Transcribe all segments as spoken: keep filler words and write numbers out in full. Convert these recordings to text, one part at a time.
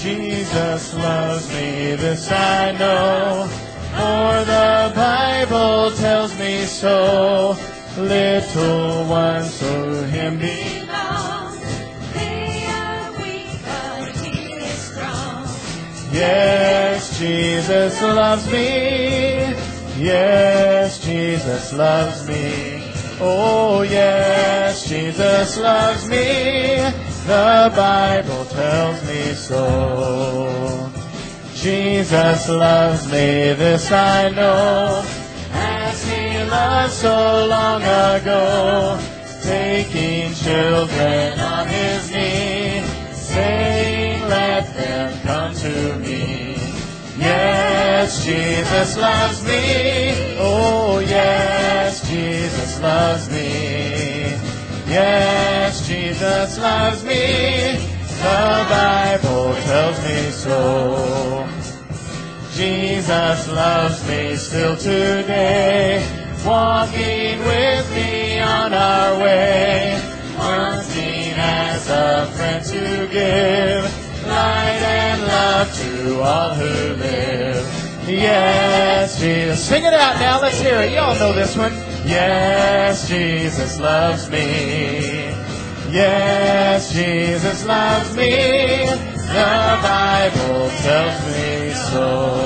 Jesus loves me, this I know, for the Bible tells me so. Little ones to him belong. They are weak, but he is strong. Yes, Jesus loves me. Yes, Jesus loves me. Oh, yes, Jesus loves me. The Bible tells me so. Jesus loves me, this I know, as he loved so long ago, taking children on his knee, saying, let them come to me. Yes, Jesus loves me. Oh, yes, Jesus loves me. Yes, Jesus loves me. The Bible tells me so. Jesus loves me still today, walking with me on our way, wanting as a friend to give light and love to all who live. Yes, Jesus. Sing it out now. Let's hear it. You all know this one. Yes, Jesus loves me. Yes, Jesus loves me. The Bible tells me so.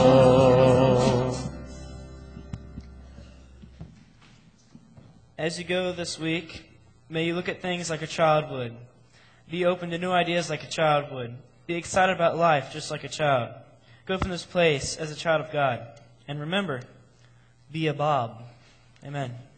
As you go this week, may you look at things like a child would. Be open to new ideas like a child would. Be excited about life just like a child. Go from this place as a child of God. And remember, be a Bob. Amen.